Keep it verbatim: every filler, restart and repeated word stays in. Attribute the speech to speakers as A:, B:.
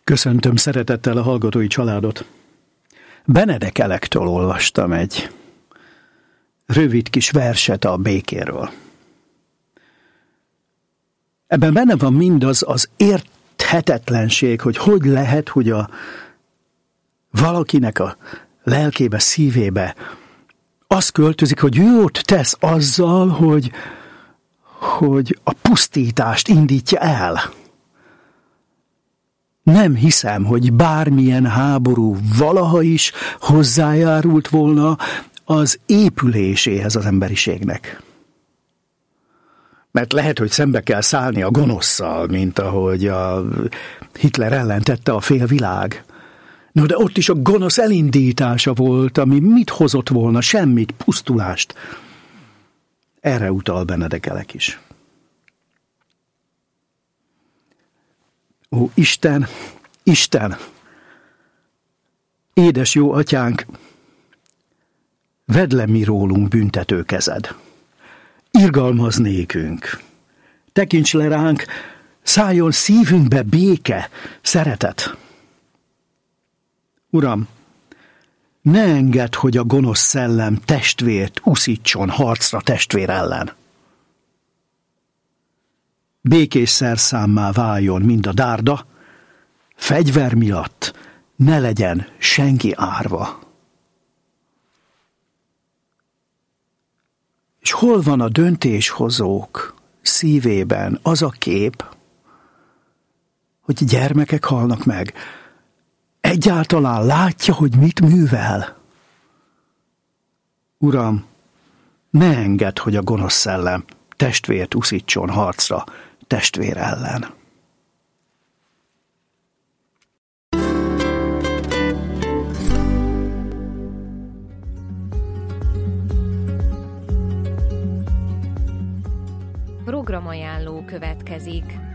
A: Köszöntöm szeretettel a hallgatói családot. Benedek Elektől olvastam egy rövid kis verset a békéről. Ebben benne van mindaz az érthetetlenség, hogy hogy lehet, hogy a valakinek a lelkébe, szívébe az költözik, hogy jót tesz azzal, hogy, hogy a pusztítást indítja el. Nem hiszem, hogy bármilyen háború valaha is hozzájárult volna az épüléséhez az emberiségnek. Mert lehet, hogy szembe kell szállni a gonoszszal, mint ahogy a Hitler ellen tette a fél világ. No, de ott is a gonosz elindítása volt, ami mit hozott volna? Semmit, pusztulást. Erre utal Benedek Elek is. Ó, Isten, Isten, édes jó atyánk, vedd le mi rólunk büntető kezed. Irgalmazz nékünk, tekints le ránk, szálljon szívünkbe béke, szeretet. Uram, ne engedd, hogy a gonosz szellem testvért uszítson harcra testvér ellen. Békés szerszámmá váljon mind a dárda, fegyver miatt ne legyen senki árva. És hol van a döntéshozók szívében az a kép, hogy gyermekek halnak meg? Egyáltalán látja, hogy mit művel? Uram, ne engedd, hogy a gonosz szellem testvért uszítson harcra testvér ellen.
B: Programajánló következik.